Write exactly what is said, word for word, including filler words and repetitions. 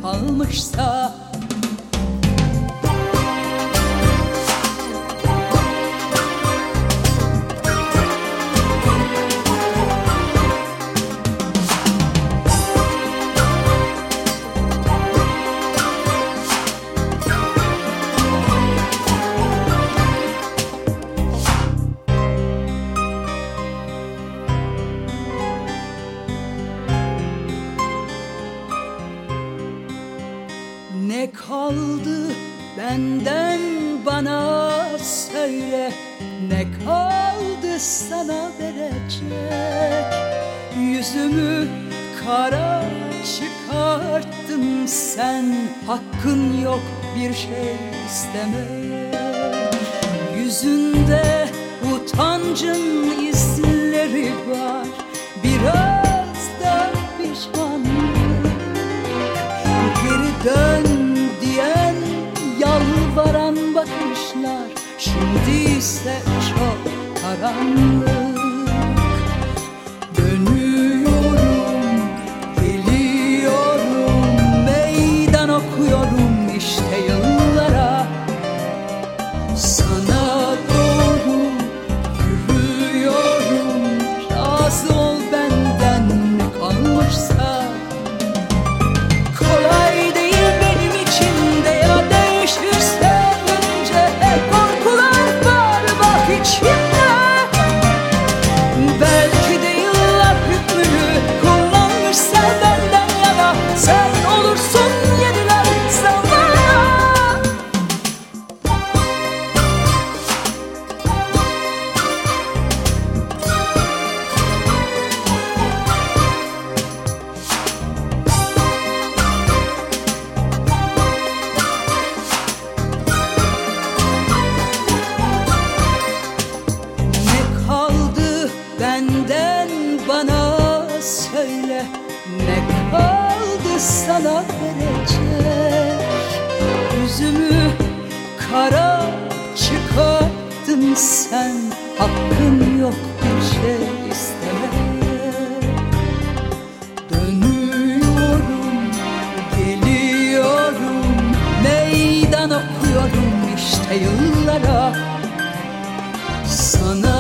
kalmışsa. Ne kaldı benden bana söyle, ne kaldı sana verecek? Yüzümü kara çıkarttın sen, hakkın yok bir şey istemeye. Yüzünde utancın izleri var, biraz da pişmanlık. Geri dön diyen yalvaran bakışlar, şimdi ise çok karanlık. Dönüyorum, geliyorum, meydan okuyorum işte yıllara. Sana doğru yürüyorum, razı ol benden ne kalmışsa. Benden bana söyle, ne kaldı sana verecek? Yüzümü kara çıkarttın sen, hakkın yok bir şey istemeye. Dönüyorum, geliyorum, meydan okuyorum işte yıllara. Sana